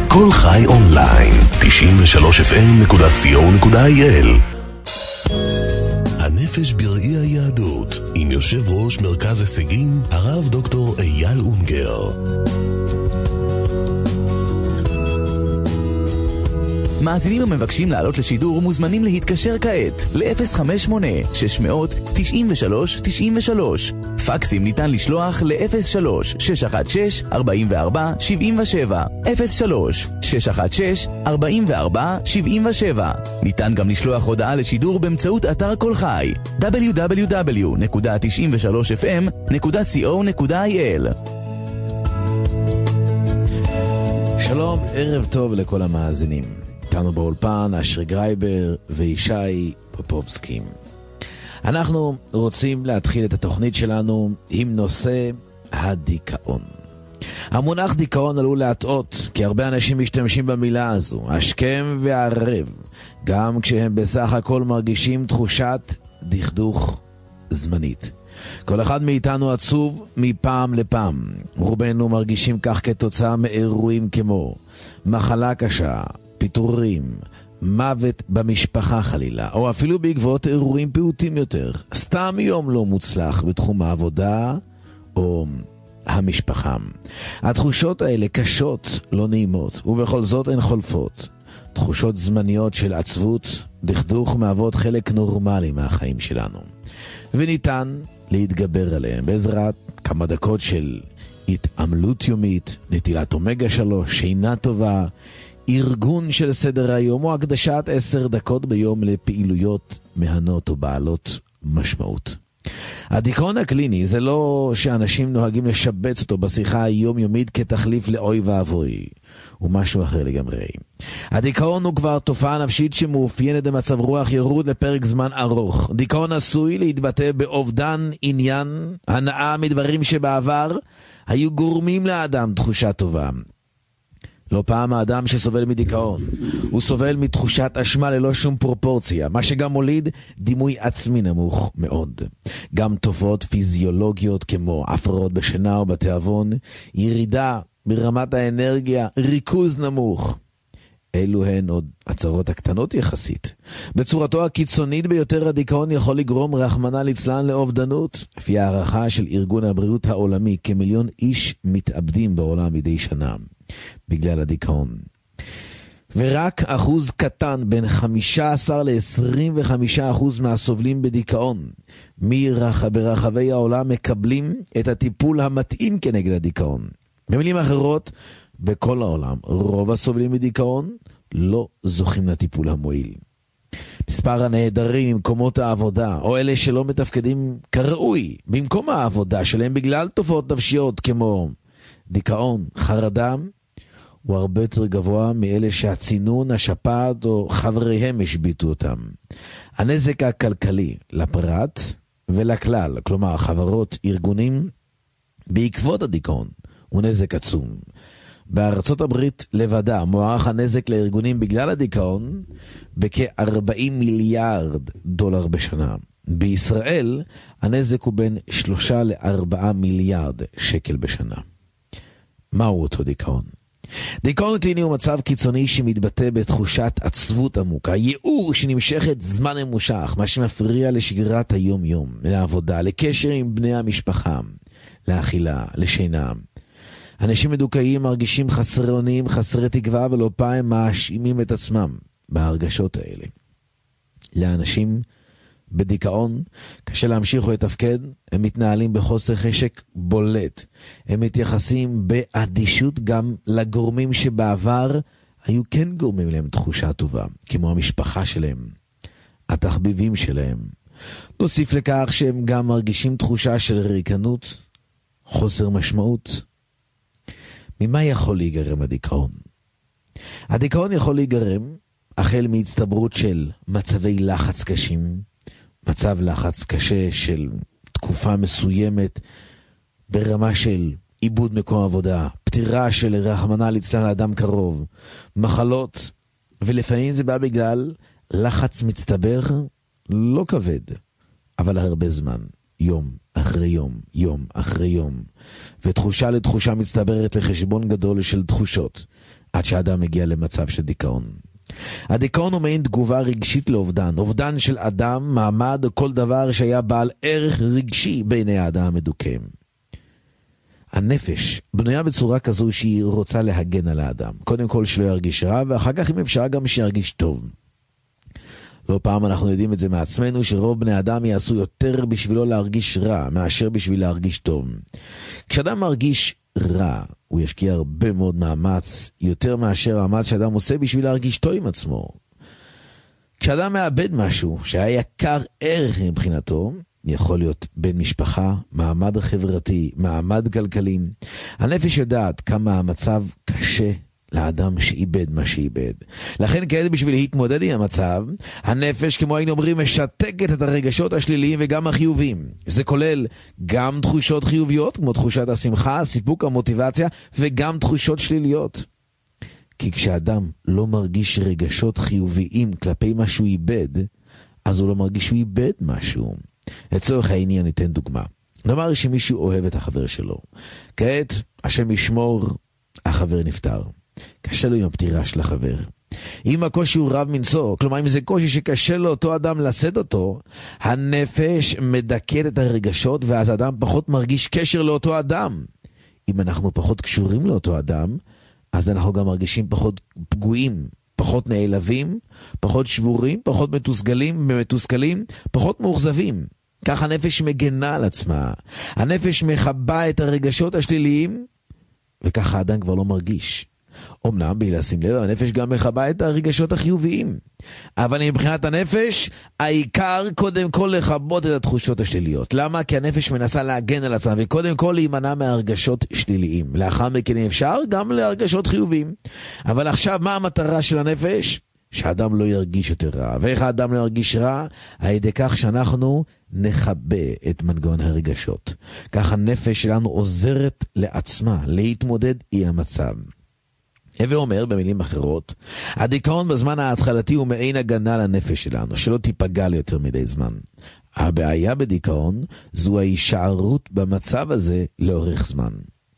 כל חי אונליין, 93fm.co.il. הנפש בראי היהדות, עם יושב ראש מרכז הישגים, הרב דוקטור אייל אונגר. מאזינים המבקשים לעלות לשידור מוזמנים להתקשר כעת ל-058-600-93-93. פקסים ניתן לשלוח ל-03-616-44-77, 03-616-44-77. ניתן גם לשלוח הודעה לשידור באמצעות אתר כל חי www.93fm.co.il. שלום, ערב טוב לכל המאזינים. איתנו באולפן אשר גרייבר וישי פופובסקי. אנחנו רוצים להתחיל את התוכנית שלנו עם נושא הדיכאון. המונח דיכאון עלול להטעות, כי הרבה אנשים משתמשים במילה הזו, השכם והערב, גם כשהם בסך הכל מרגישים תחושת דכדוך זמנית. כל אחד מאיתנו עצוב מפעם לפעם. רובנו מרגישים כך כתוצאה מאירועים כמו מחלה קשה, פיטורים, מוות במשפחה חלילה, או אפילו בעקבות אירועים פעוטים יותר, סתם יום לא מוצלח בתחום העבודה או המשפחה. התחושות האלה קשות, לא נעימות, ובכל זאת הן חולפות. תחושות זמניות של עצבות, דכדוך מהוות חלק נורמלי מהחיים שלנו, וניתן להתגבר עליהם בעזרת כמה דקות של התעמלות יומית, נטילת אומגה 3, שינה טובה, ארגון של סדר היום או הקדשת 10 דקות ביום לפעילויות מהנות ובעלות משמעות. הדיכאון הקליני זה לא שאנשים נוהגים לשבץ אותו בשיחה היומיומית כתחליף לאוי ואבוי, הוא משהו אחר לגמרי. הדיכאון הוא כבר תופעה נפשית שמאופיינת במצב רוח ירוד לפרק זמן ארוך. דיכאון עשוי להתבטא באובדן עניין, הנאה מדברים שבעבר היו גורמים לאדם תחושה טובה. לא פעם האדם שסובל מדיכאון, הוא סובל מתחושת אשמה ללא שום פרופורציה, מה שגם מוליד דימוי עצמי נמוך מאוד. גם תופעות פיזיולוגיות כמו הפרעות בשינה או בתיאבון, ירידה ברמת האנרגיה, ריכוז נמוך. אלו הן עוד הצרות הקטנות יחסית. בצורתו הקיצונית ביותר הדיכאון יכול לגרום רחמנא ליצלן לאובדנות. לפי הערכה של ארגון הבריאות העולמי, כמיליון איש מתאבדים בעולם מדי שנה בגלל הדיכאון. ורק אחוז קטן בין 15 ל-25% מהסובלים בדיכאון ברחבי העולם מקבלים את הטיפול המתאים כנגד הדיכאון. במילים אחרות, בכל העולם רוב הסובלים מדיכאון לא זוכים לטיפול המועיל. מספר הנעדרים ממקומות העבודה, או אלה שלא מתפקדים כראוי במקום העבודה שלהם בגלל תופעות נפשיות כמו דיכאון, חרדה, הוא הרבה יותר גבוה מאלה שהצינון, השפעת או חבריהם השביטו אותם. הנזק הכלכלי לפרט ולכלל, כלומר חברות, ארגונים, בעקבות הדיכאון, הוא נזק עצום. בארצות הברית לבדה מוערך הנזק לארגונים בגלל הדיכאון בכ-40 מיליארד דולר בשנה. בישראל הנזק הוא בין 3 ל-4 מיליארד שקל בשנה. מהו אותו דיכאון? דיכאון קליני הוא מצב קיצוני שמתבטא בתחושת עצבות עמוקה, ייאוש שנמשכת זמן ממושך, מה שמפריע לשגרת היום-יום, לעבודה, לקשר עם בני המשפחה, לאכילה, לשינה. אנשים מדוכאים מרגישים חסרי אונים, חסרי תקווה, ולא פעם מאשימים את עצמם בהרגשות האלה. לאנשים בדיכאון קשה להמשיך או לתפקד, הם מתנהלים בחוסר חשק בולט. הם מתייחסים באדישות גם לגורמים שבעבר היו כן גורמים להם תחושה טובה, כמו המשפחה שלהם, התחביבים שלהם. נוסיף לכך שהם גם מרגישים תחושה של ריקנות, חוסר משמעות. ממה יכול להיגרם הדיכאון? הדיכאון יכול להיגרם החל מהצטברות של מצבי לחץ קשים, מצב לחץ קשה של תקופה מסוימת ברמה של איבוד מקום עבודה, פטירה של רחמנא ליצלן לאדם קרוב, מחלות, ולפעמים זה בא בגלל לחץ מצטבר לא כבד, אבל הרבה זמן, יום אחרי יום, יום אחרי יום, ותחושה לתחושה מצטברת לחשבון גדול של תחושות. עד שאדם מגיע למצב של דיכאון. הדיכאון הוא מעין תגובה רגשית לאובדן, אובדן של אדם, מעמד או כל דבר שהיה בעל ערך רגשי בעיני האדם המדוכא. הנפש בנויה בצורה כזו שהיא רוצה להגן על האדם. קודם כל שלא ירגיש רע, ואחר כך אם אפשר גם שירגיש טוב. לא פעם אנחנו יודעים את זה מעצמנו, שרוב בני אדם יעשו יותר בשבילו להרגיש רע, מאשר בשביל להרגיש טוב. כשאדם מרגיש רע, הוא ישקיע הרבה מאוד מאמץ, יותר מאשר המאמץ שאדם עושה בשביל להרגיש טוב עם עצמו. כשאדם מאבד משהו שהיה יקר ערך מבחינתו, יכול להיות בן משפחה, מעמד חברתי, מעמד כלכלי. הנפש יודעת כמה המצב קשה לאדם שאיבד מה שאיבד. לכן כעת בשביל להתמודד עם המצב, הנפש, כמו היינו אומרים, משתקת את הרגשות השליליים וגם החיוביים. זה כולל גם תחושות חיוביות, כמו תחושת השמחה, הסיפוק, המוטיבציה, וגם תחושות שליליות. כי כשאדם לא מרגיש רגשות חיוביים כלפי מה שהוא איבד, אז הוא לא מרגיש שהוא איבד משהו. לצורך העניין ניתן דוגמה. נאמר שמישהו אוהב את החבר שלו. כעת, השם ישמור, החבר נפטר. קשה לו עם הפטירה של החבר. אם הקושי הוא רב מנשוא, כלומר אם זה קושי שקשה לאותו אדם לשאת אותו, הנפש מדכאת את הרגשות ואז האדם פחות מרגיש קשר לאותו אדם. אם אנחנו פחות קשורים לאותו אדם, אז אנחנו גם מרגישים פחות פגועים, פחות נעלבים, פחות שבורים, פחות מתוסכלים, פחות מאוכזבים. כך הנפש מגנה על עצמה. הנפש מחבא את הרגשות השליליים, וככה האדם כבר לא מרגיש. אמנם בלי לשים לב, הנפש גם מחבא את הרגשות החיוביים. אבל מבחינת הנפש, העיקר קודם כל לחבות את התחושות השליליות. למה? כי הנפש מנסה להגן על עצמה, וקודם כל להימנע מהרגשות שליליים. לאחר מכן אפשר גם להרגשות חיוביים. אבל עכשיו מה המטרה של הנפש? שהאדם לא ירגיש יותר רע. ואיך האדם לא ירגיש רע? על ידי כך שאנחנו נחבא את מנגנון הרגשות. כך הנפש שלנו עוזרת לעצמה להתמודד עם המצב. הווה אומר במילים אחרות, הדיכאון בזמן ההתחלתי הוא מעין הגנה לנפש שלנו, שלא תיפגע ליותר מדי זמן. הבעיה בדיכאון זו ההישארות במצב הזה לאורך זמן.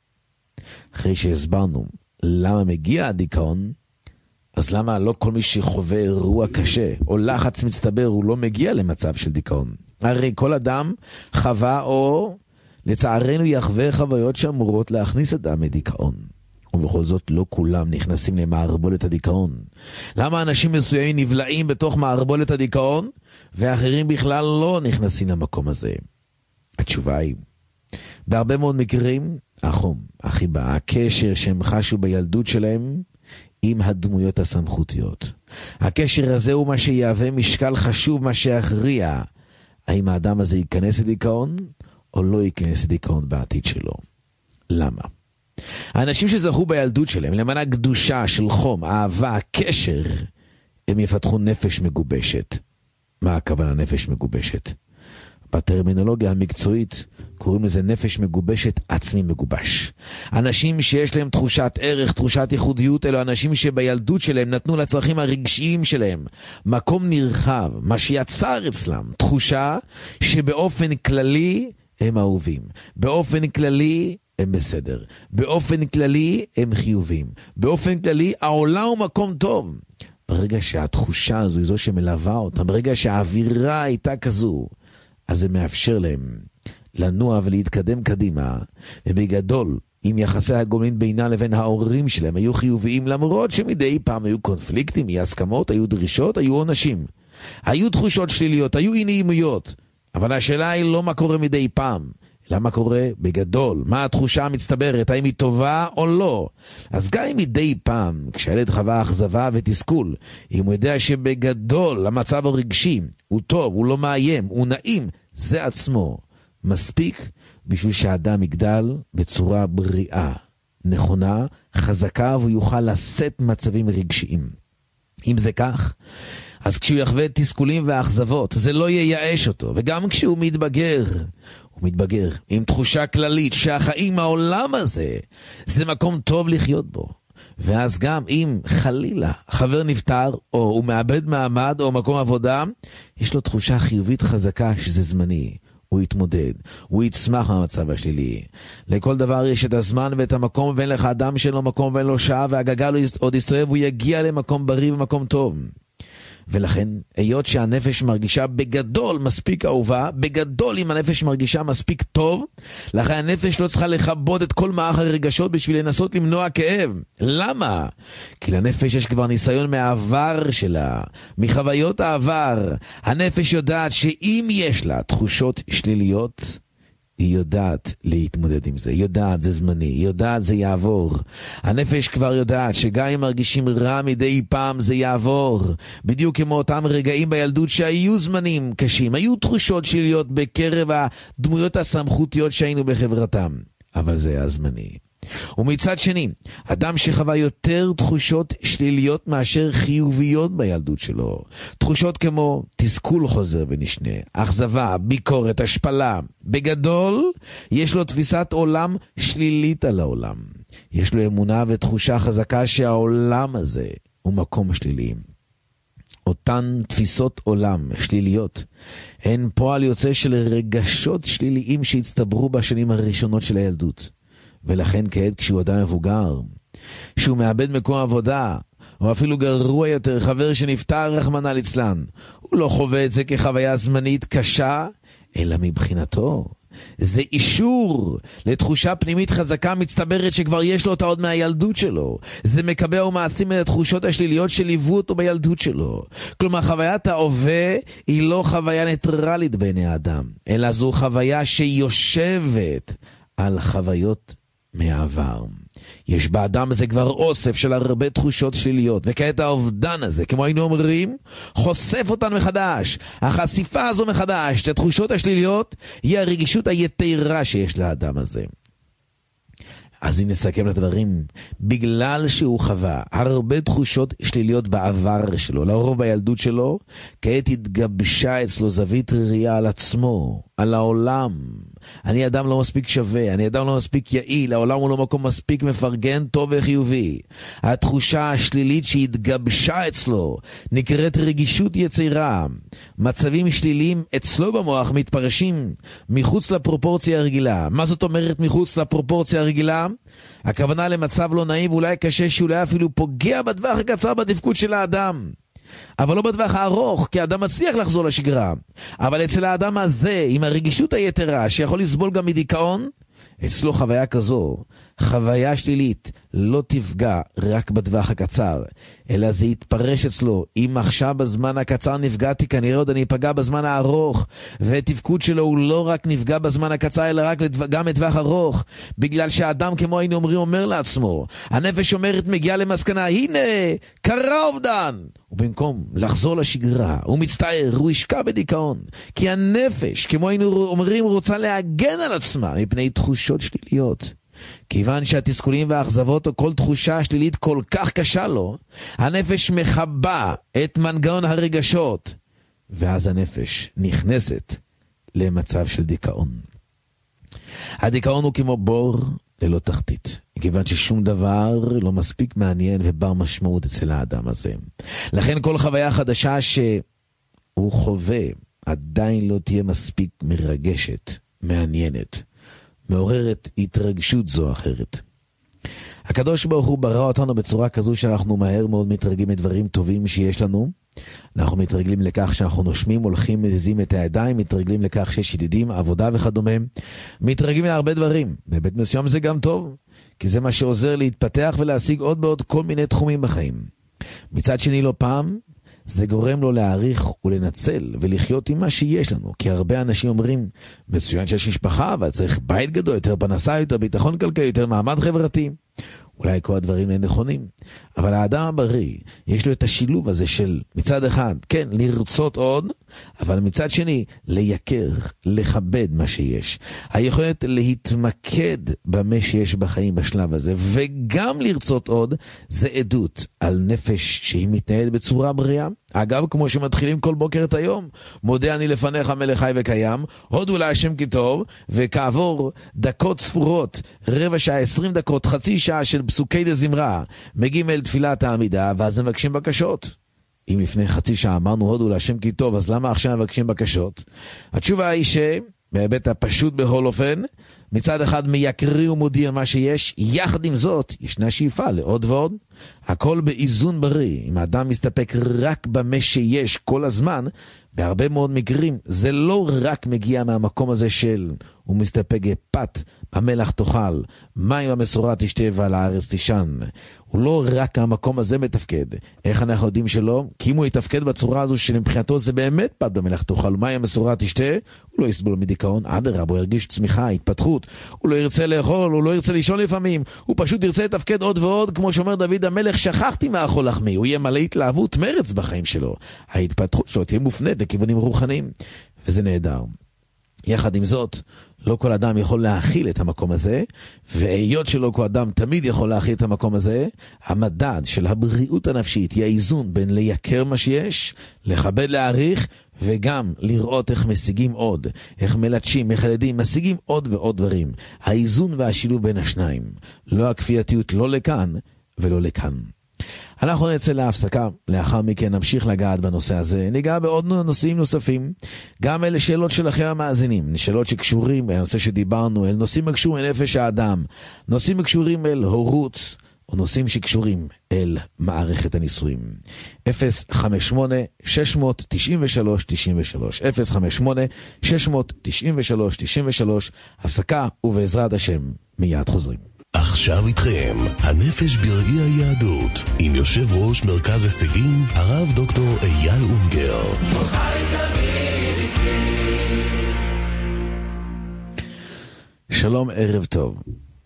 אחרי שהסברנו למה מגיע הדיכאון, אז למה לא כל מי שחווה אירוע קשה או לחץ מצטבר הוא לא מגיע למצב של דיכאון? הרי כל אדם חווה או לצערנו יחווה חוויות שאמורות להכניס אדם לדיכאון. ובכל זאת לא כולם נכנסים למערבולת הדיכאון. למה אנשים מסוימים נבלעים בתוך מערבולת הדיכאון ואחרים בכלל לא נכנסים למקום הזה? התשובה היא, בהרבה מאוד מקרים, החיבה, הקשר שהם חשו בילדות שלהם עם הדמויות הסמכותיות. הקשר הזה הוא מה שיהווה משקל חשוב, מה שיכריע האם האדם הזה ייכנס לדיכאון או לא ייכנס לדיכאון בעתיד שלו. למה? האנשים שזכו בילדות שלהם למענה קדושה של חום, אהבה, קשר, הם יפתחו נפש מגובשת. מה הכוונה נפש מגובשת? בטרמינולוגיה המקצועית קוראים לזה נפש מגובשת, עצמי מגובש. אנשים שיש להם תחושת ערך, תחושת ייחודיות, אלו אנשים שבילדות שלהם נתנו לצרכים הרגשיים שלהם מקום נרחב, מה שיצר אצלם תחושה שבאופן כללי הם אהובים, באופן כללי הם בסדר, באופן כללי הם חיובים, באופן כללי העולם הוא מקום טוב. ברגע שהתחושה הזו היא זו שמלווה אותם, ברגע שהאווירה הייתה כזו, אז זה מאפשר להם לנוע ולהתקדם קדימה. ובגדול, אם יחסי הגומלין בינם לבין ההורים שלהם היו חיוביים, למרות שמדי פעם היו קונפליקטים, אי הסכמות, היו דרישות, היו עונשים, היו תחושות שליליות, היו אי נעימויות. אבל השאלה היא לא מה קורה מדי פעם, אלא מה קורה בגדול, מה התחושה המצטברת, האם היא טובה או לא. אז גם אם מדי פעם, כשהילד חווה אכזבה ותסכול, אם הוא יודע שבגדול המצב הרגשי הוא טוב, הוא לא מאיים, הוא נעים, זה עצמו מספיק בשביל שהאדם יגדל בצורה בריאה, נכונה, חזקה, והוא יוכל לשאת מצבים רגשיים. אם זה כך, אז כשהוא יחווה תסכולים ואכזבות, זה לא ייאש אותו. וגם כשהוא מתבגר, הוא מתבגר עם תחושה כללית שהחיים העולם הזה זה מקום טוב לחיות בו. ואז גם אם חלילה חבר נפטר או הוא מאבד מעמד או מקום עבודה, יש לו תחושה חיובית חזקה שזה זמני. הוא יתמודד, הוא יצמח מהמצב השלילי. לכל דבר יש את הזמן ואת המקום, ואין לך אדם שאין לו מקום ואין לו שעה, והגלגל עוד יסתובב, הוא יגיע למקום בריא ומקום טוב. ולכן, היות שהנפש מרגישה בגדול מספיק אהובה, בגדול אם הנפש מרגישה מספיק טוב, לכן הנפש לא צריכה לכבות את כל מערך הרגשות בשביל לנסות למנוע כאב. למה? כי לנפש יש כבר ניסיון מהעבר שלה, מחוויות העבר. הנפש יודעת שאם יש לה תחושות שליליות, היא יודעת להתמודד עם זה, היא יודעת זה זמני, היא יודעת זה יעבור. הנפש כבר יודעת שגם אם מרגישים רע מדי פעם זה יעבור. בדיוק כמו אותם רגעים בילדות שהיו זמנים קשים, היו תחושות שליליות בקרב הדמויות הסמכותיות שהיינו בחברתם, אבל זה היה זמני. ומצד שני, אדם שחווה יותר תחושות שליליות מאשר חיוביות בילדות שלו, תחושות כמו תסכול חוזר ונשנה, אכזבה, ביקורת, השפלה, בגדול יש לו תפיסת עולם שלילית על העולם. יש לו אמונה ותחושה חזקה שהעולם הזה הוא מקום שלילי. אותן תפיסות עולם שליליות הן פועל יוצא של רגשות שליליים שהצטברו בשנים הראשונות של הילדות. ולכן כעת כשהוא אדם מבוגר, שהוא מאבד מקום עבודה, או אפילו גרוע יותר, חבר שנפטר רחמנא ליצלן, הוא לא חווה את זה כחוויה זמנית קשה, אלא מבחינתו זה אישור לתחושה פנימית חזקה מצטברת שכבר יש לו אותה עוד מהילדות שלו. זה מקבע ומעצים את התחושות השליליות שליוו אותו בילדות שלו. כלומר, חוויית ההווה היא לא חוויה ניטרלית בעיני האדם, אלא זו חוויה שיושבת על חוויות מהעבר. יש באדם הזה כבר אוסף של הרבה תחושות שליליות, וכעת האובדן הזה, כמו היינו אומרים, חושף אותן מחדש. החשיפה הזו מחדש, התחושות השליליות, היא הרגישות היתרה שיש לאדם הזה. אז אם נסכם לדברים, בגלל שהוא חווה הרבה תחושות שליליות בעבר שלו, לרוב בילדות שלו, כעת התגבשה אצלו זווית ראייה על עצמו, על העולם. אני אדם לא מספיק שווה, אני אדם לא מספיק יעיל, העולם הוא לא מקום מספיק מפרגן, טוב וחיובי. התחושה השלילית שהתגבשה אצלו נקראת רגישות יצירה. מצבים שליליים אצלו במוח מתפרשים מחוץ לפרופורציה הרגילה. מה זאת אומרת מחוץ לפרופורציה הרגילה? הכוונה למצב לא נעים ואולי קשה שאולי אפילו פוגע בטווח הקצר בתפקוד של האדם, אבל לא בטווח הארוך, כי האדם מצליח לחזור לשגרה. אבל אצל האדם הזה, עם הרגישות היתרה, שיכול לסבול גם מדיכאון, אצלו חוויה כזו, חוויה שלילית, לא תפגע רק בטווח הקצר, אלא זה יתפרש אצלו. אם עכשיו בזמן הקצר נפגעתי, כנראה עוד אני אפגע בזמן הארוך, והתפקוד שלו הוא לא רק נפגע בזמן הקצר, אלא רק גם לטווח ארוך, בגלל שהאדם, כמו היינו אומרים, אומר לעצמו, הנפש אומרת, מגיעה למסקנה, הנה, קרה אובדן. ובמקום לחזור לשגרה, הוא מצטער, הוא ישקע בדיכאון, כי הנפש, כמו היינו אומרים, רוצה להגן על עצמה מפני תחושות שליליות. כיוון שהתסכולים והאכזבות או כל תחושה שלילית כל כך קשה לו, הנפש מחבא את מנגנון הרגשות, ואז הנפש נכנסת למצב של דיכאון. הדיכאון הוא כמו בור ללא תחתית, כיוון ששום דבר לא מספיק מעניין ובר משמעות אצל האדם הזה. לכן כל חוויה חדשה שהוא חווה עדיין לא תהיה מספיק מרגשת, מעניינת, מעוררת התרגשות זו או אחרת. הקדוש ברוך הוא ברא אותנו בצורה כזו שאנחנו מהר מאוד מתרגלים את דברים טובים שיש לנו. אנחנו מתרגלים לכך שאנחנו נושמים, הולכים, מזיזים את הידיים, מתרגלים לכך שיש ידידים, עבודה וכדומה. מתרגלים להרבה דברים. בבית מסוים זה גם טוב, כי זה מה שעוזר להתפתח ולהשיג עוד ועוד כל מיני תחומים בחיים. מצד שני לא פעם, זה גורם לו להעריך ולנצל ולחיות עם מה שיש לנו. כי הרבה אנשים אומרים, מצוין שיש משפחה, אבל צריך בית גדול, יותר פרנסה, יותר ביטחון כלכלי, יותר מעמד חברתי. אולי כל הדברים הם נכונים, אבל האדם הבריא, יש לו את השילוב הזה של מצד אחד, כן, לרצות עוד, אבל מצד שני, לייקר, לכבד מה שיש. היכולת להתמקד במה שיש בחיים בשלב הזה, וגם לרצות עוד, זה עדות על נפש שהיא מתנהלת בצורה בריאה. אגב, כמו שמתחילים כל בוקר את היום, מודה אני לפניך מלך חי וקיים, הודו להשם כי טוב, וכעבור דקות ספורות, רבע שעה, 20 דקות, חצי שעה של פסוקי דזמרה, מגיעים אל תפילת העמידה, ואז מבקשים בקשות. אם לפני חצי שעה אמרנו הודו להשם כי טוב, אז למה עכשיו מבקשים בקשות? התשובה היא בהיבט הפשוט בכל אופן, מצד אחד מייקרי ומודיע מה שיש, יחד עם זאת ישנה שאיפה לעוד ועוד. הכל באיזון בריא. אם האדם מסתפק רק במה שיש כל הזמן, בהרבה מאוד מקרים זה לא רק מגיע מהמקום הזה של הוא מסתפק פת במלח תאכל, מים במסורה תשתה ועל הארץ תישן. הוא לא רק המקום הזה מתפקד. איך אנחנו יודעים שלא? כי אם הוא יתפקד בצורה הזו שמבחינתו זה באמת פת במלח תאכל, מים במסורה תשתה, הוא לא יסבול מדיכאון, אדרבה, הוא ירגיש צמיחה, התפתחות, הוא לא ירצה לאכול, הוא לא ירצה לישון לפעמים, הוא פשוט ירצה לתפקד עוד ועוד, כמו שאומר דוד המלך, שכחתי מאכול לחמי, הוא יהיה מלא התלהבות מרץ בחיים שלו. ההתפתחות שלו תהיה מופנית לכיוונים רוחניים, וזה נהדר. יחד עם זאת, לא כל אדם יכול להכיל את המקום הזה, והיות שלא כל אדם תמיד יכול להכיל את המקום הזה, המדד של הבריאות הנפשית היא האיזון בין לייקר מה שיש, לכבד להעריך, וגם לראות איך משיגים עוד, איך מלטשים, איך ילדים, משיגים עוד ועוד דברים. האיזון והשילוב בין השניים. לא הכפייתיות, לא לכאן ולא לכאן. אנחנו נצא להפסקה, לאחר מכן נמשיך לגעת בנושא הזה, ניגע בעוד נושאים נוספים, גם אלה שאלות שלכם המאזינים, שאלות שקשורים בנושא שדיברנו, אל נושאים הקשורים אל נפש האדם, נושאים הקשורים אל הורות, או נושאים שקשורים אל מערכת הנישואים. 058-693-93, 058-693-93, הפסקה ובעזרת השם מיד חוזרים. עכשיו איתכם, הנפש בראי היהדות, עם יושב ראש מרכז הישגים, הרב דוקטור אייל אונגר. שלום, ערב טוב.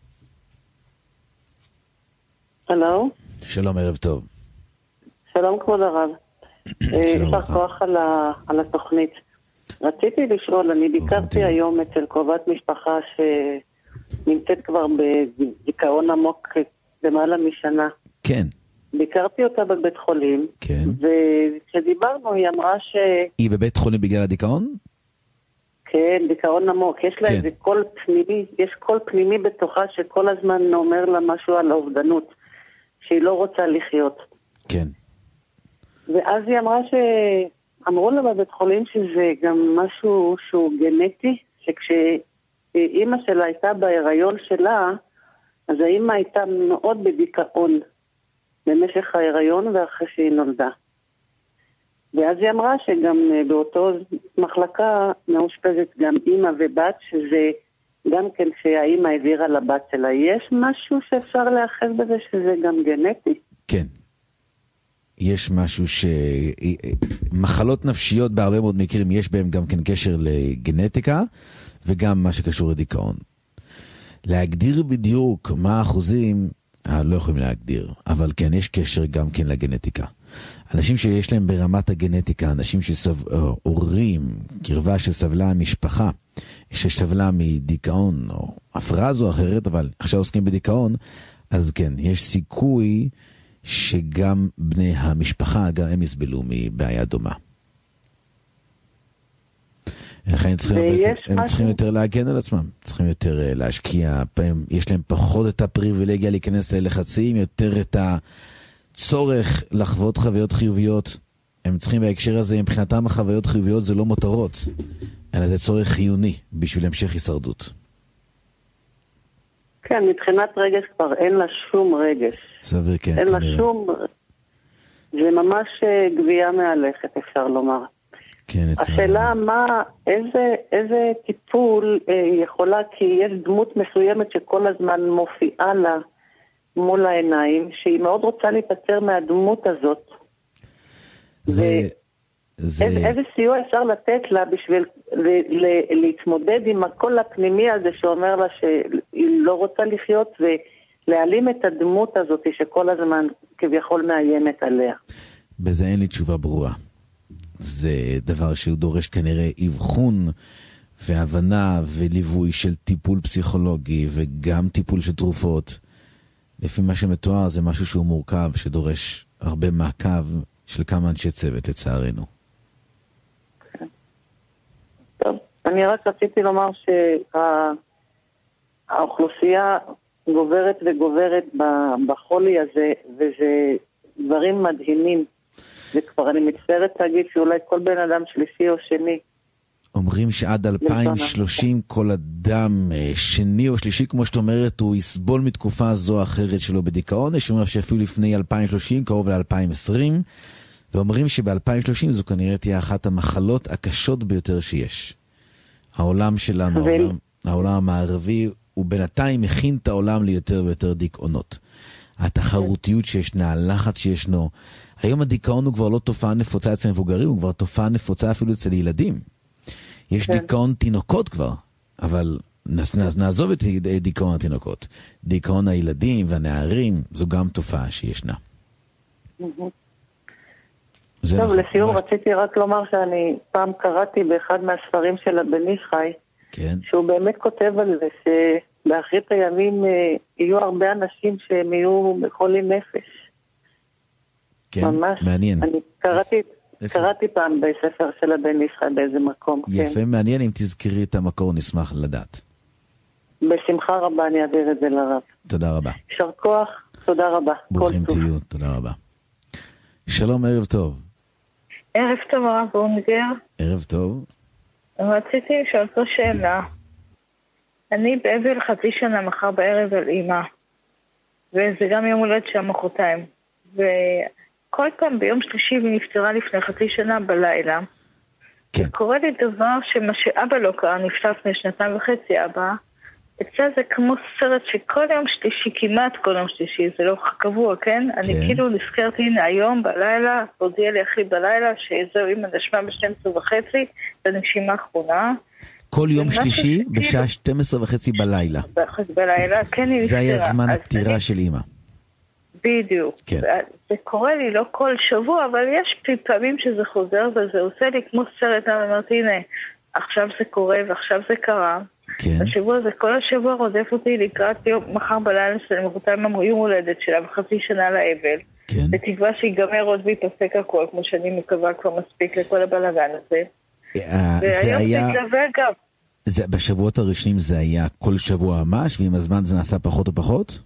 הלו? שלום, ערב טוב. שלום כבוד הרב. יישר כוח על התוכנית. רציתי לשאול, אני ביקרתי היום אצל קרובת משפחה שנמצאת כבר בדיכאון עמוק למעלה משנה. כן. ביקרתי אותה בבית חולים. כן. וכשדיברנו היא אמרה היא בבית חולים בגלל הדיכאון? כן, דיכאון עמוק. יש לה איזה קול פנימי, יש קול פנימי בתוכה שכל הזמן אומר לה משהו על האובדנות, שהיא לא רוצה לחיות. כן. ואז היא אמרה שאמרו לה בבית חולים שזה גם משהו שהוא גנטי, שכשאימא שלה הייתה בהיריון שלה, אז האימא הייתה מאוד בדיכאון במשך ההיריון ואחרי שהיא נולדה. ואז היא אמרה שגם באותו מחלקה מאושפזת גם אימא ובת, שזה גם כן שהאימא העבירה לבת שלה. יש משהו שאפשר לאחז בזה שזה גם גנטי? כן. יש משהו מחלות נפשיות בהרבה מאוד מקרים יש בהם גם כן קשר לגנטיקה, וגם מה שקשור לדיכאון. להגדיר בדיוק מה האחוזים, לא יכולים להגדיר, אבל כן, יש קשר גם כן לגנטיקה. אנשים שיש להם ברמת הגנטיקה, אנשים הורים, קרבה שסבלה משפחה, שסבלה מדיכאון, או הפרעה זו אחרת, אבל עכשיו עוסקים בדיכאון, אז כן, יש סיכוי שגם בני המשפחה, גם הם יסבלו מבעיה דומה. הם צריכים יותר להגן על עצמם, צריכים יותר להשקיע, יש להם פחות את הפריבילגיה להיכנס ללחצים, יותר את הצורך לחוות חוויות חיוביות. הם צריכים בהקשר הזה, מבחינתם החוויות חיוביות זה לא מותרות, אלא זה צורך חיוני בשביל המשך הישרדות. כן, מבחינת רגש כבר אין לה שום רגש. סביר, כן. אין לה שום, זה ממש גבייה מהלכת, אפשר לומר. כן, השאלה איזה טיפול יכולה, כי יש דמות מסוימת שכל הזמן מופיעה לה מול העיניים, שהיא מאוד רוצה להיפטר מהדמות הזאת. איזה סיוע אפשר לתת לה בשביל להתמודד עם הקול הפנימי הזה שאומר לה שהיא לא רוצה לחיות, ולהעלים את הדמות הזאת שכל הזמן כביכול מאיימת עליה? בזה אין לי תשובה ברורה. זה דבר שהוא דורש כנראה אבחון והבנה וליווי של טיפול פסיכולוגי וגם טיפול של תרופות. לפי מה שמתואר זה משהו שהוא מורכב, שדורש הרבה מעקב של כמה אנשי צוות לצערנו. טוב, אני רק רציתי לומר שהאוכלוסייה גוברת וגוברת בחולי הזה, וזה דברים מדהימים. וכבר אני מצטערת להגיד שאולי כל בן אדם שלישי או שני אומרים שעד 2030 כל אדם שני או שלישי, כמו שאת אומרת, הוא יסבול מתקופה זו או אחרת שלו בדיכאון. יש אומרים שאפילו לפני 2030, קרוב ל-2020, ואומרים שב-2030 זו כנראה תהיה אחת המחלות הקשות ביותר שיש. העולם שלנו, העולם המערבי, הוא בינתיים מכין את העולם ליותר ויותר דיכאונות. התחרותיות שישנה, הלחץ שישנו. היום הדיכאון הוא כבר לא תופעה נפוצה אצל מבוגרים, הוא כבר תופעה נפוצה אפילו אצל ילדים. יש דיכאון תינוקות כבר, אבל נעזוב את דיכאון התינוקות. דיכאון הילדים והנערים, זו גם תופעה שישנה. טוב, לסיום רציתי רק לומר שאני פעם קראתי באחד מהספרים של הבן איש חי, שהוא באמת כותב על זה שבאחרית הימים יהיו הרבה אנשים שהם יהיו חולים נפש. כן, ממש, מעניין. אני קראתי פעם בספר של הבן איש חי באיזה מקום. יפה, כן. מעניין, אם תזכרי את המקור נשמח לדעת. בשמחה רבה אני אעביר את זה לרב. תודה רבה. יישר כוח, תודה רבה. ברוכים תהיו, תודה רבה. שלום, ערב טוב. ערב טוב הרב אונגר. ערב טוב. רציתי לשאול פה שאלה. אני באבל חצי שנה מחר בערב על אמא, וזה גם יום הולדת של מחרתיים, וכל פעם ביום שלישי היא נפטרה לפני חצי שנה בלילה. כן. קורה לי דבר שמה שאבא לא קרה, נפטר לפני 2.5 אבא, אצלה זה כמו סרט שכל יום שלישי, כמעט כל יום שלישי, זה לא קבוע, כן? אני כאילו נזכרתי, הנה היום בלילה, הודיע לי אחי בלילה, שזהו אמא נשמה ב12:30, בנשימה האחרונה. כל יום שלישי בשעה 12:30 בלילה. בלילה, כן, היא נפטרה. זה היה זמן הפטירה של אמא. בדיוק. כן. זה קורה לי לא כל שבוע, אבל יש פעמים שזה חוזר, וזה עושה לי כמו סרט, אני אומרת, הנה, עכשיו זה קורה ועכשיו זה קרה. כן. השבוע הזה, כל השבוע רודף אותי לקראת יום, מחר בלילה של מחרתיים יום הולדת שלה, וחצי שנה לאבל. כן. בתקווה שיגמר עוד ויפסק הכל, כמו שאני מקווה כבר מספיק לכל הבלגן הזה. זה היה... גם. בשבועות הראשונים זה היה כל שבוע ממש, ועם הזמן זה נעשה פחות ופחות?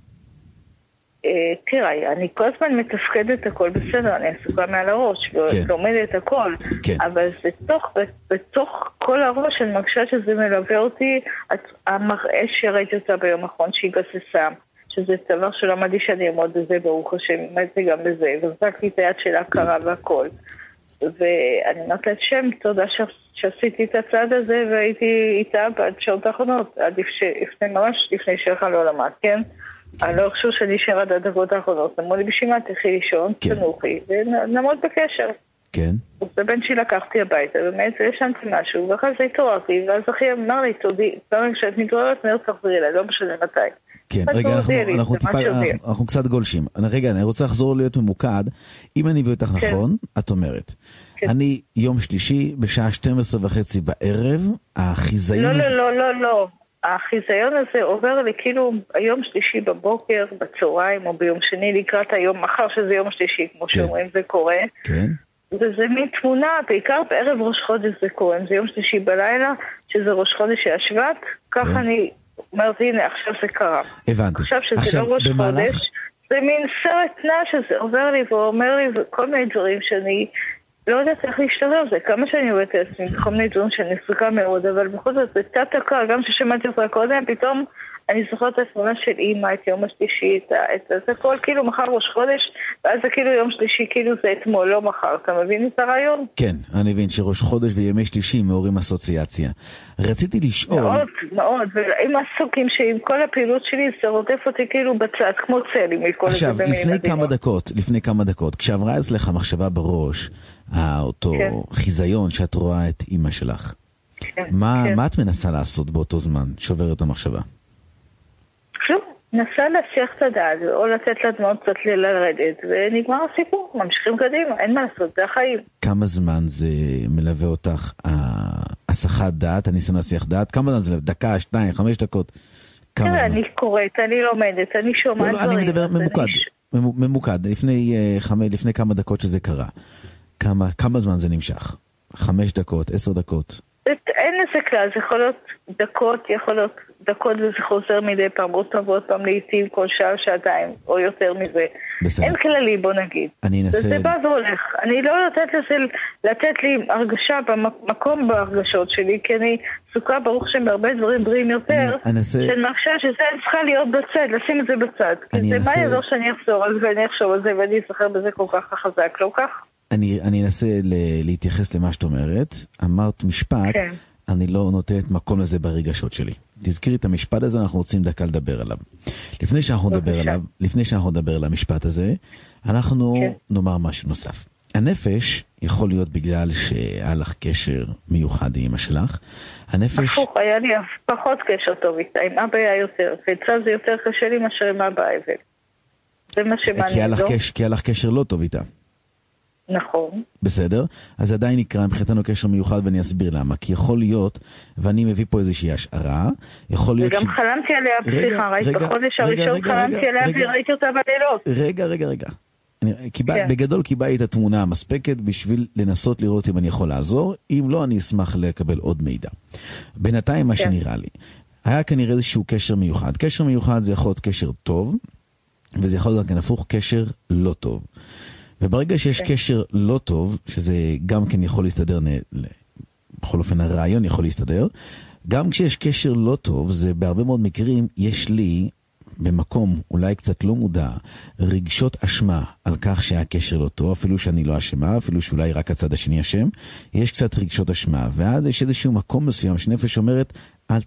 תראה, אני כל הזמן מתפקדת הכל בסדר, אני עסוקה מעל הראש, ולומדת הכל, אבל בתוך כל הראש אני מרגישה שזה מלווה אותי, המראה שראיתי אותה ביום האחרון שהיא גססה, שזה דבר שלמדתי שאני אעמוד בזה, ברוך השם, עמדתי גם בזה, והחזקתי את היד שלה קרה והכל, ואני אומרת לה שם, תודה שעשיתי את הצעד הזה, והייתי איתה בעד שעות האחרונות, ממש לפני שהלכה לעולמה, כן? אני לא חושב שאני נשאר עד הדקות האחרונות, אמרו לי בשביל מה תלכי לישון, תנוחי, ונעמוד בקשר. כן. אז הבן שלי לקחתי הביתה, באמת ישנתי משהו, ואחרי זה התעוררתי, ואז אחי אמר לי, תודי, פעם כשאת מתעוררת, נראה תחזרי אליי, לא משנה מתי. כן, רגע, אנחנו קצת גולשים. רגע, אני רוצה לחזור להיות ממוקד. אם אני מביא אותך נכון, את אומרת, אני יום שלישי, בשעה 12:30 בערב, החיזיון... לא. החיזיון הזה עובר לי כאילו היום שלישי בבוקר, בצהריים או ביום שני לקראת היום מחר שזה יום שלישי, כמו שאומרים זה קורה. כן. וזה מתמונה, בעיקר בערב ראש חודש זה קורה, זה יום שלישי בלילה, שזה ראש חודש של השבט, ככה אני אומרת, הנה עכשיו זה קרה. הבנתי. עכשיו שזה לא ראש חודש, זה מין סרט נע שזה עובר לי ואומר לי כל מיני דברים שאני... לא יודעת איך להשתרר זה, כמה שאני עובדת לעצמי, כל מיני דברים שאני עסוקה מאוד, אבל בכל זאת, זה קצת הקר, גם ששמעתי אותך קודם, פתאום אני זוכרת את התמונה של אימא, את יום השלישי, את הכל כאילו מחר ראש חודש, ואז זה כאילו יום שלישי, כאילו זה אתמול, לא מחר, אתה מבין את הרעיון? כן, אני מבין שראש חודש וימי שלישי מעוררים אסוציאציה. רציתי לשאול... מאוד, ועם עסוקים שעם כל הפעילות שלי, זה רודף אותי כאילו בצד, כמו צלי מכל זה. עכשיו, לפני כמה דקות, כשעברה אצלך מחשבה בראש, אותו חיזיון שאת רואה את אמא שלך, מה את מנסה לעשות באותו זמן, שובר את המחשבה? כלום, נסה להסיח את הדעת, או לתת לדמעות קצת לרדת, ונגמר הסיפור, ממשיכים קדימה, אין מה לעשות, זה החיים. כמה זמן זה מלווה אותך, הסחת דעת, הניסיון להסיח דעת? כמה זמן זה? דקה, 2, 5 דקות? אני קוראת, אני לומדת, אני שומעת דברים. אני מדבר ממוקד, לפני כמה דקות שזה קרה. כמה זמן זה נמשך? 5 דקות, 10 דקות? אין לזה כלל, זה יכול להיות דקות, יכול להיות דקות וזה חוזר מדי פעם, עוד פעם לעתים כל שעה, שעתיים, או יותר מזה. בסדר. אין כללי, בוא נגיד. אני אנסה... זה בא והולך. אני לא לתת לי הרגשה במקום בהרגשות שלי, כי אני סוכה ברוך שם בהרבה דברים בריאים יותר, של מחשב שזה צריכה להיות בצד, לשים את זה בצד. כי זה מה יעזור שאני אחזור על זה, ואני אחשוב על זה, ואני אזכר בזה כל כך חזק, לא כך? אני אנסה להתייחס למה שאת אומרת. אמרת משפט, כן. אני לא נותנת מקום לזה ברגשות שלי. תזכירי את המשפט הזה, אנחנו רוצים דקה לדבר עליו. לפני שאנחנו נדבר על המשפט הזה, אנחנו נאמר משהו נוסף. הנפש יכול להיות בגלל שהיה לך קשר מיוחד עם אמא שלך. הנפש... הפוך, היה לי פחות קשר טוב איתה, עם אבא היה יותר. ואצלה זה יותר קשה לי מאשר עם אבא אבל. זה מה שמעניין. כי היה לך קשר לא טוב איתה. נכון. בסדר? אז עדיין נקרא מבחינתנו קשר מיוחד, ואני אסביר למה. כי יכול להיות, ואני מביא פה איזושהי השערה, יכול להיות וגם חלמתי עליה, סליחה, ראית בחודש הראשון חלמתי עליה וראיתי אותה בלילות. רגע. בגדול קיבלתי את התמונה המספקת בשביל לנסות לראות אם אני יכול לעזור, אם לא אני אשמח לקבל עוד מידע. בינתיים מה שנראה לי, היה כנראה איזשהו קשר מיוחד. קשר מיוחד זה יכול להיות קשר טוב, וזה יכול להיות גם הפוך קשר לא טוב. וברגע שיש קשר לא טוב, שזה גם כן יכול להסתדר, בכל אופן הרעיון יכול להסתדר, גם כשיש קשר לא טוב, זה בהרבה מאוד מקרים יש לי במקום אולי קצת לא מודע, רגשות אשמה על כך שהיה קשר לא טוב, אפילו שאני לא אשמה, אפילו שאולי רק הצד השני אשם, יש קצת רגשות אשמה, ואז יש איזשהו מקום מסוים שנפש אומרת, אל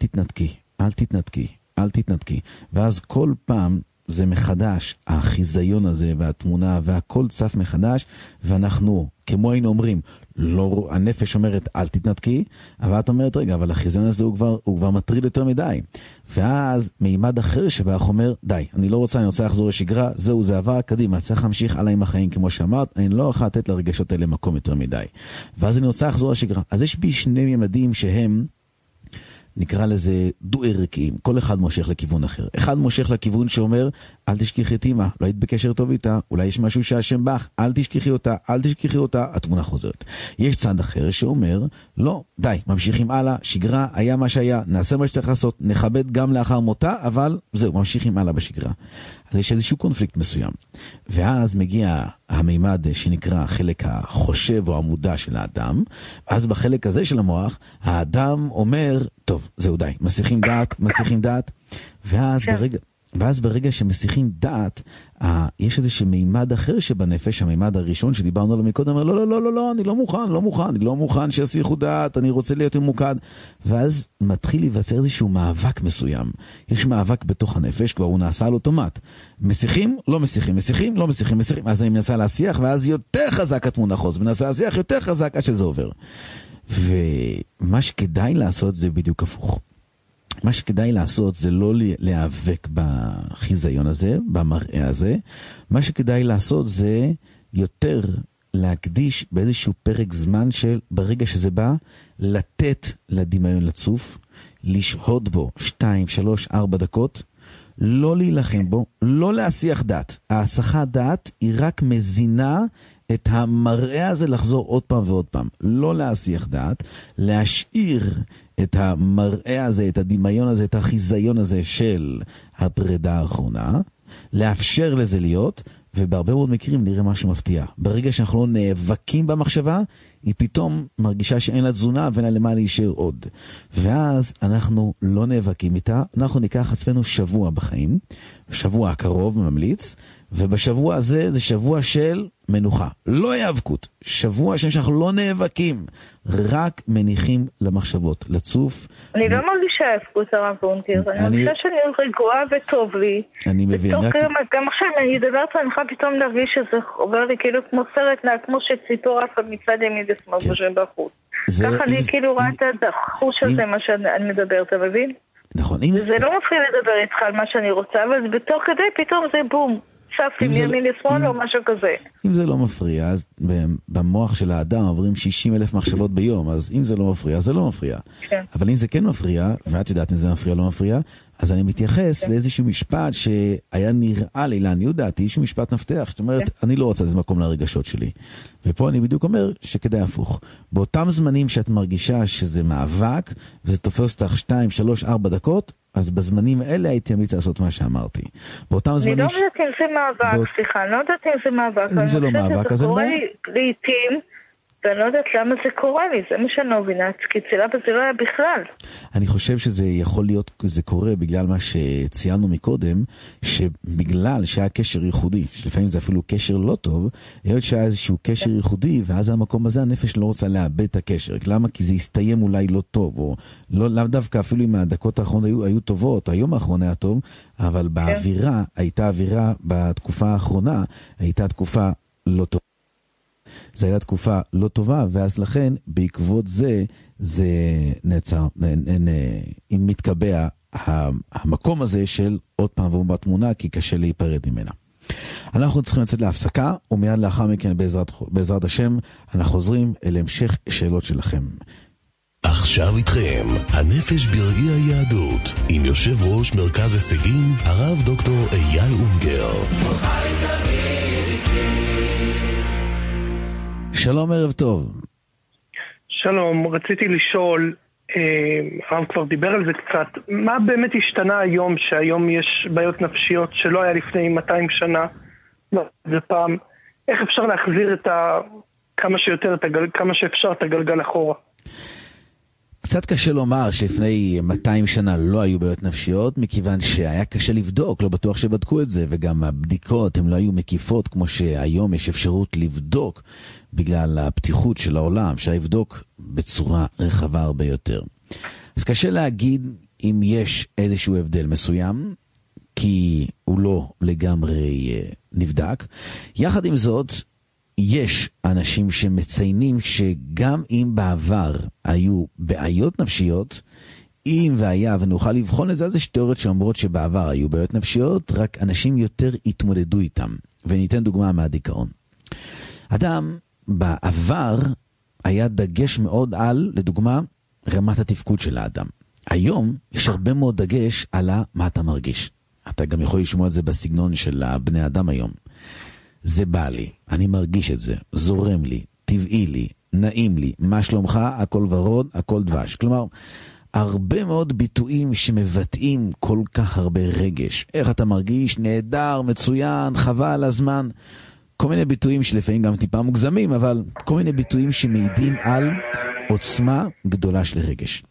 תתנתקי, ואז כל פעם זה מחדש, החיזיון הזה והתמונה והכל צף מחדש, ואנחנו, כמו היינו אומרים, לא, הנפש אומרת אל תתנתקי, אבל את אומרת רגע, אבל החיזיון הזה הוא כבר מטריד יותר מדי. ואז מימד אחר שבאך אומר, די, אני לא רוצה, אני רוצה לחזור לשגרה, זהו, זה עבר, קדימה, צריך להמשיך הלאה עם החיים, כמו שאמרת, אני לא יכול לתת לרגשות האלה מקום יותר מדי. ואז אני רוצה לחזור לשגרה. אז יש בי שני ממדים שהם, נקרא לזה דו-ערכיים, כל אחד מושך לכיוון אחר. אחד מושך לכיוון שאומר, אל תשכחי את אמא, לא היית בקשר טוב איתה, אולי יש משהו שהשם בך, אל תשכחי אותה, התמונה חוזרת. יש צד אחר שאומר, לא, די, ממשיכים הלאה, שגרה, היה מה שהיה, נעשה מה שצריך לעשות, נכבד גם לאחר מותה, אבל זהו, ממשיכים הלאה בשגרה. אז יש איזשהו קונפליקט מסוים. ואז מגיע המימד שנקרא חלק החושב או המודע של האדם, אז בחלק הזה של המוח, האדם אומר, טוב, זהו די, מסיחים דעת, ואז ברגע שמסיחים דעת, יש איזשהו מימד אחר שבנפש, המימד הראשון שדיברנו עליו מקודם, אומר, לא, אני לא מוכן שיסיחו דעת, אני רוצה להיות ממוקד. ואז מתחיל להיווצר איזשהו מאבק מסוים. יש מאבק בתוך הנפש, כבר הוא נעשה על אוטומט. מסיחים, לא מסיחים, אז אני מנסה להסיח, ואז יותר חזק התמונה חוז, מנסה להסיח יותר חזק עד שזה עובר. ומה שכדאי לעשות זה בדיוק הפוך. מה שכדאי לעשות זה לא להיאבק בחיזיון הזה, במראה הזה. מה שכדאי לעשות זה יותר להקדיש באיזשהו פרק זמן של ברגע שזה בא, לתת לדמיון לצוף, לשהות בו 2, 3, 4 דקות, לא להילחם בו, לא להסיח דעת. ההסחת דעת היא רק מזינה את המראה הזה לחזור עוד פעם ועוד פעם. לא להסיח דעת, להשאיר את המראה הזה, את הדמיון הזה, את החיזיון הזה של הפרידה האחרונה, לאפשר לזה להיות, ובהרבה מאוד מקרים נראה משהו מפתיע. ברגע שאנחנו לא נאבקים במחשבה, היא פתאום מרגישה שאין לה תזונה ואין לה למה להישאר עוד. ואז אנחנו לא נאבקים איתה, אנחנו ניקח עצמנו שבוע בחיים, שבוע הקרוב ממליץ, ובשבוע הזה זה שבוע של מנוחה, לא היאבקות, שבוע שאנחנו לא נאבקים, רק מניחים למחשבות, לצוף. אני לא מרגישה היאבקות הרב פונקר, אני מרגישה שאני רגועה וטוב לי. אני מבין. גם עכשיו אני אדבר לך פתאום להרגיש שזה עובר לי כאילו כמו סרט, כמו שציפור אף מצד ימין ושמאל בחוץ. ככה אני כאילו רואה את החוש הזה מה שאני מדברת, אתה מבין? נכון. זה לא מפחיד לדבר איתך על מה שאני רוצה, אבל בתוך כדי פתאום זה בום. שפים ימין לשמאל או משהו כזה. אם זה לא מפריע, אז במוח של האדם עוברים 60,000 מחשבות ביום, אז אם זה לא מפריע, זה לא מפריע. אבל אם זה כן מפריע, ואת יודעת אם זה מפריע או לא מפריע, אז אני מתייחס לאיזשהו משפט שהיה נראה לי, לעניות דעתי, שהוא משפט מפתח, זאת אומרת, אני לא רוצה לזה מקום לרגשות שלי. ופה אני בדיוק אומר שכדאי הפוך. באותם זמנים שאת מרגישה שזה מאבק, וזה תופס אותך 2, 3, 4 דקות, אז בזמנים האלה הייתי אמיץ לעשות מה שאמרתי. באותם זמנים... אני לא יודעת אם זה מאבק, סליחה, אני לא יודעת אם זה מאבק. אם זה לא מאבק, אז אין בעיה. לעתים, ואני לא יודעת למה זה קורה לי, זה מה שאני לא מבינה, כי אצלה זה לא היה בכלל. אני חושב שזה יכול להיות, זה קורה בגלל מה שציינו מקודם, שבגלל שהיה קשר ייחודי, שלפעמים זה אפילו קשר לא טוב, היות שהיה איזשהו קשר ייחודי, ואז המקום הזה הנפש לא רוצה לאבד את הקשר. למה? כי זה יסתיים אולי לא טוב, או לא דווקא אפילו אם הדקות האחרונות היו טובות, היום האחרון היה טוב, אבל באווירה, הייתה אווירה בתקופה האחרונה, הייתה תקופה לא טובה. זו הייתה תקופה לא טובה, ואז לכן, בעקבות זה נעצר, אם מתקבע המקום הזה של עוד פעם והוא בתמונה, כי קשה להיפרד ממנה. אנחנו צריכים לצאת להפסקה, ומיד לאחר מכן, בעזרת השם, אנחנו חוזרים אל המשך שאלות שלכם. עכשיו איתכם, הנפש בראי היהדות, עם יושב ראש מרכז הישגים, הרב דוקטור אייל אונגר. שלום, ערב טוב. שלום, רציתי לשאול, הרב כבר דיבר על זה קצת, מה באמת השתנה היום, שהיום יש בעיות נפשיות שלא היה לפני 200 שנה, זה פעם, איך אפשר להחזיר כמה שאפשר את הגלגל אחורה? קצת קשה לומר שלפני 200 שנה לא היו בעיות נפשיות, מכיוון שהיה קשה לבדוק, לא בטוח שבדקו את זה, וגם הבדיקות הן לא היו מקיפות, כמו שהיום יש אפשרות לבדוק, בגלל הפתיחות של העולם, שהיבדוק בצורה רחבה הרבה יותר. אז קשה להגיד אם יש איזשהו הבדל מסוים, כי הוא לא לגמרי נבדק. יחד עם זאת, יש אנשים שמציינים שגם אם בעבר היו בעיות נפשיות, אם והיה ונוכל לבחון את זה, אז יש תיאוריות שאומרות שבעבר היו בעיות נפשיות, רק אנשים יותר התמודדו איתם. וניתן דוגמה מהדיכאון. אדם בעבר היה דגש מאוד על, לדוגמה, רמת התפקוד של האדם. היום יש הרבה מאוד דגש על מה אתה מרגיש. אתה גם יכול לשמוע את זה בסגנון של בני אדם היום. זה בא לי, אני מרגיש את זה, זורם לי, טבעי לי, נעים לי, מה שלומך, הכל ורוד, הכל דבש. כלומר, הרבה מאוד ביטויים שמבטאים כל כך הרבה רגש. איך אתה מרגיש? נהדר, מצוין, חבל הזמן. כל מיני ביטויים שלפעמים גם טיפה מוגזמים, אבל כל מיני ביטויים שמעידים על עוצמה גדולה של רגש.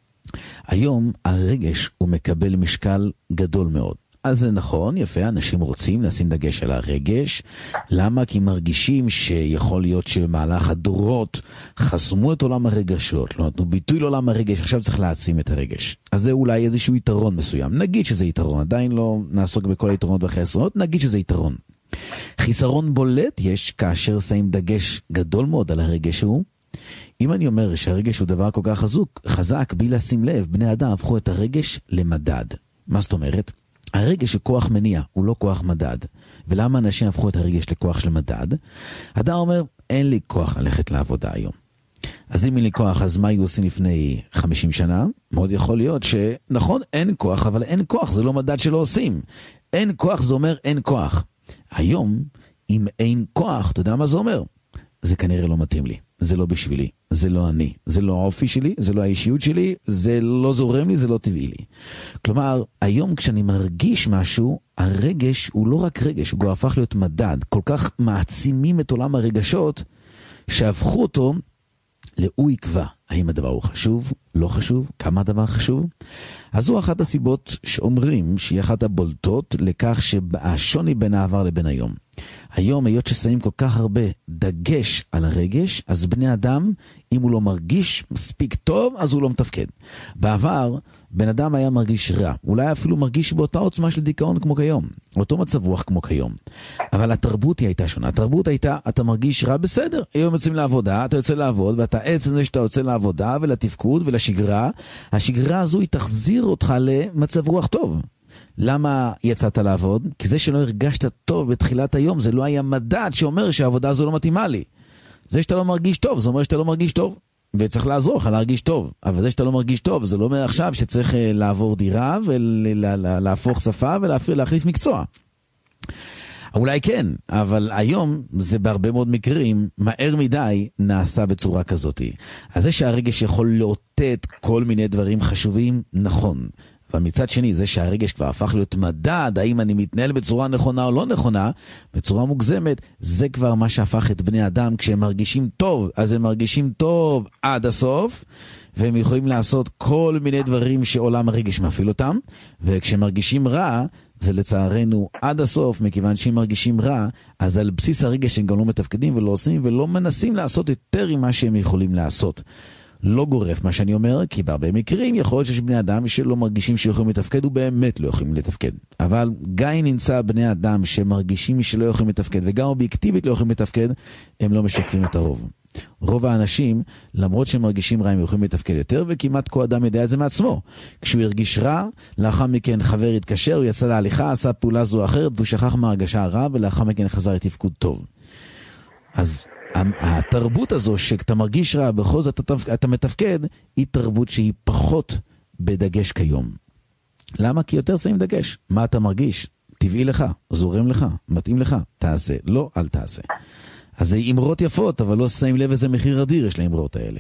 היום הרגש הוא מקבל משקל גדול מאוד. אז זה נכון, יפה, אנשים רוצים לשים דגש על הרגש. למה? כי מרגישים שיכול להיות שבמהלך הדורות חסמו את עולם הרגשות, לא נתנו ביטוי לעולם הרגש, עכשיו צריך להעצים את הרגש. אז זה אולי איזשהו יתרון מסוים. נגיד שזה יתרון, עדיין לא נעסוק בכל היתרונות והחסרונות, נגיד שזה יתרון. חיסרון בולט יש כאשר שמים דגש גדול מאוד על הרגש הוא. אם אני אומר שהרגש הוא דבר כל כך חזק, בלי לשים לב, בני אדם הפכו את הרגש למדד. מה זאת אומרת? הרגש הוא כוח מניע, הוא לא כוח מדד. ולמה אנשים הפכו את הרגש לכוח של מדד? אדם אומר, אין לי כוח ללכת לעבודה היום. אז אם אין לי כוח, אז מה היו עושים לפני 50 שנה? מאוד יכול להיות שנכון, אין כוח, אבל אין כוח, זה לא מדד שלא עושים. אין כוח, זה אומר אין כוח. היום, אם אין כוח, אתה יודע מה זה אומר? זה כנראה לא מתאים לי, זה לא בשבילי, זה לא אני, זה לא האופי שלי, זה לא האישיות שלי, זה לא זורם לי, זה לא טבעי לי. כלומר, היום כשאני מרגיש משהו, הרגש הוא לא רק רגש, הוא כבר הפך להיות מדד. כל כך מעצימים את עולם הרגשות, שהפכו אותו הוא יקבע האם הדבר הוא חשוב, לא חשוב, כמה הדבר חשוב. אז זו אחת הסיבות שאומרים שהיא אחת הבולטות לכך שהשוני בין העבר לבין היום. היום, היות ששמים כל כך הרבה דגש על הרגש, אז בני אדם, אם הוא לא מרגיש מספיק טוב, אז הוא לא מתפקד. בעבר, בן אדם היה מרגיש רע. אולי אפילו מרגיש באותה עוצמה של דיכאון כמו כיום. אותו מצב רוח כמו כיום. אבל התרבות היא הייתה שונה. התרבות הייתה, אתה מרגיש רע בסדר. היום יוצאים לעבודה, אתה יוצא לעבוד, ואתה עצם זה שאתה יוצא לעבודה ולתפקוד ולשגרה. השגרה הזו היא תחזיר אותך למצב רוח טוב. למה יצאת לעבוד? כי זה שלא הרגשת טוב בתחילת היום, זה לא היה מדד שאומר שהעבודה הזו לא מתאימה לי. זה שאתה לא מרגיש טוב, זה אומר שאתה לא מרגיש טוב. וצריך לעזור לך להרגיש טוב. אבל זה שאתה לא מרגיש טוב, זה לא אומר עכשיו שצריך לעבור דירה ולהפוך שפה ולהחליף מקצוע. אולי כן, אבל היום זה בהרבה מאוד מקרים מהר מדי נעשה בצורה כזאת. אז זה שהרגש יכול לאותת כל מיני דברים חשובים, נכון. אבל מצד שני, זה שהרגש כבר הפך להיות מדד, האם אני מתנהל בצורה נכונה או לא נכונה, בצורה מוגזמת, זה כבר מה שהפך את בני אדם. כשהם מרגישים טוב, אז הם מרגישים טוב עד הסוף, והם יכולים לעשות כל מיני דברים שעולם הרגש מפעיל אותם, וכשהם מרגישים רע, זה לצערנו עד הסוף, מכיוון שהם מרגישים רע, אז על בסיס הרגש הם גם לא מתפקדים ולא עושים, ולא מנסים לעשות יותר עם מה שהם יכולים לעשות. לא גורף מה שאני אומר, כי בהרבה מקרים יכול להיות שיש בני אדם שלא מרגישים שיכולים לתפקד, ובאמת לא יכולים לתפקד. אבל גם נמצא בני אדם שמרגישים שלא יכולים לתפקד, וגם אובייקטיבית לא יכולים לתפקד, הם לא משקפים את הרוב. רוב האנשים, למרות שהם מרגישים רע, הם יכולים לתפקד יותר, וכמעט כל אדם יודע את זה מעצמו. כשהוא הרגיש רע, לאחר מכן חבר התקשר, הוא יצא להליכה, עשה פעולה זו או אחרת, והוא שכח מהרגשה רע, ולאחר מכן חזר לתפקוד טוב. אז התרבות הזו שאתה מרגיש רע, בכל זאת אתה מתפקד, היא תרבות שהיא פחות בדגש כיום. למה? כי יותר שמים דגש. מה אתה מרגיש? טבעי לך, זורם לך, מתאים לך, תעשה. לא, אל תעשה. אז זה אמרות יפות, אבל לא שמים לב איזה מחיר אדיר יש לאמרות האלה.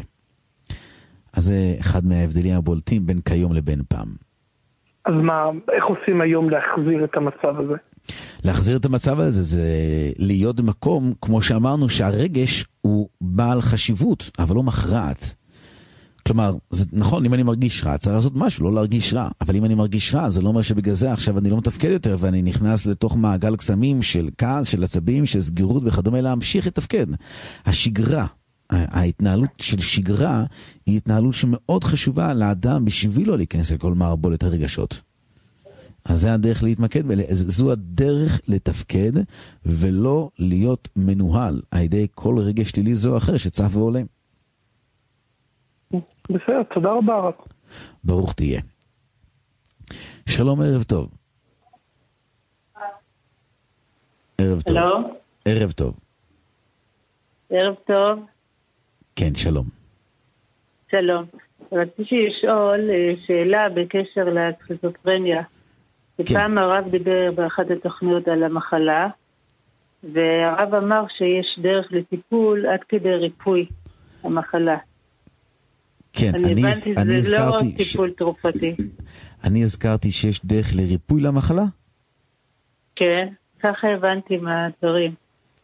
אז זה אחד מההבדלים הבולטים בין כיום לבין פעם. אז מה, איך עושים היום להחזיר את המצב הזה? להחזיר את המצב הזה זה להיות במקום, כמו שאמרנו, שהרגש הוא בעל חשיבות, אבל לא מכרעת. כלומר, זה נכון, אם אני מרגיש רע, צריך לעשות משהו, לא להרגיש רע. אבל אם אני מרגיש רע, זה לא אומר שבגלל זה עכשיו אני לא מתפקד יותר, ואני נכנס לתוך מעגל קסמים של כעס, של עצבים, של סגירות וכדומה, להמשיך לתפקד. השגרה, ההתנהלות של שגרה, היא התנהלות שמאוד חשובה לאדם בשבילו להיכנס לכל מערבולת הרגשות. אז זה הדרך להתמקד, זו הדרך לתפקד, ולא להיות מנוהל על ידי כל רגש שלילי זו או אחר שצף ועולה. בסדר, תודה רבה רב. ברוך תהיה. שלום, ערב טוב. ערב טוב. שלום. ערב טוב. ערב טוב. כן, שלום. שלום. רציתי לשאול שאלה בקשר לסכיזופרניה. פעם הרב דיבר באחת התוכניות על המחלה, והרב אמר שיש דרך לטיפול עד כדי ריפוי המחלה. כן, אני הבנתי שזה לא טיפול תרופתי. אני הזכרתי שיש דרך לריפוי למחלה? כן, ככה הבנתי מהדברים.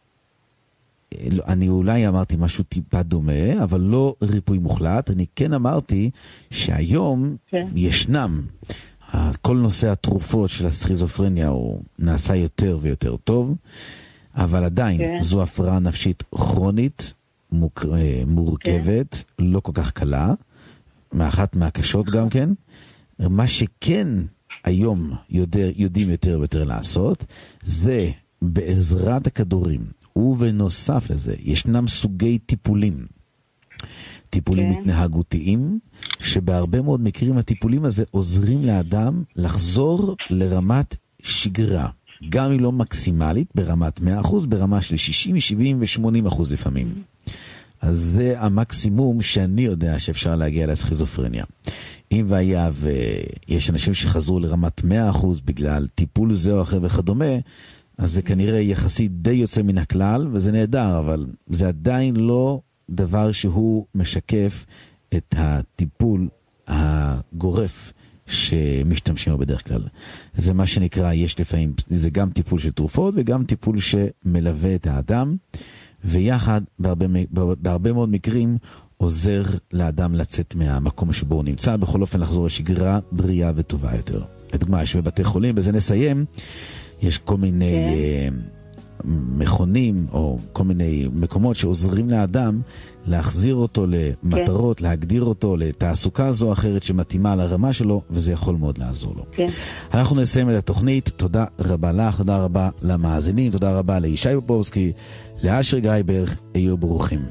אני אולי אמרתי משהו טיפה דומה, אבל לא ריפוי מוחלט. אני כן אמרתי שהיום ישנם, כל נושא התרופות של הסכיזופרניה הוא נעשה יותר ויותר טוב, אבל עדיין זו הפרעה נפשית כרונית, מורכבת, לא כל כך קלה, מאחת מהקשות גם כן. מה שכן היום יודעים יותר ויותר לעשות, זה בעזרת הכדורים, ובנוסף לזה ישנם סוגי טיפולים. טיפולים התנהגותיים, שבהרבה מאוד מקרים הטיפולים הזה עוזרים לאדם לחזור לרמת שגרה. גם אם לא מקסימלית, ברמת 100%, ברמה של 60, 70 ו-80% לפעמים. אז זה המקסימום שאני יודע שאפשר להגיע לסכיזופרניה. אם והיה ויש אנשים שחזרו לרמת 100% בגלל טיפול זה או אחר וכדומה, אז זה כנראה יחסית די יוצא מן הכלל, וזה נהדר, אבל זה עדיין לא דבר שהוא משקף את הטיפול הגורף שמשתמשים בו בדרך כלל. זה מה שנקרא, יש לפעמים, זה גם טיפול של תרופות וגם טיפול שמלווה את האדם, ויחד בהרבה מאוד מקרים עוזר לאדם לצאת מהמקום שבו הוא נמצא, בכל אופן לחזור לשגרה בריאה וטובה יותר. לדוגמה, יש בבתי חולים, בזה נסיים, יש כל מיני מכונים או כל מיני מקומות שעוזרים לאדם להחזיר אותו למטרות, להגדיר אותו לתעסוקה זו או אחרת שמתאימה לרמה שלו, וזה יכול מאוד לעזור לו. אנחנו נסיים את התוכנית. תודה רבה לך, תודה רבה למאזינים, תודה רבה לישי פופובסקי, לאשר גרייבר, היו ברוכים.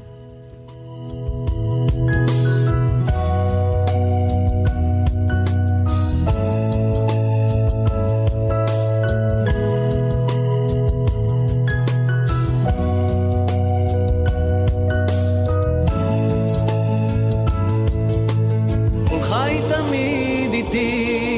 איתי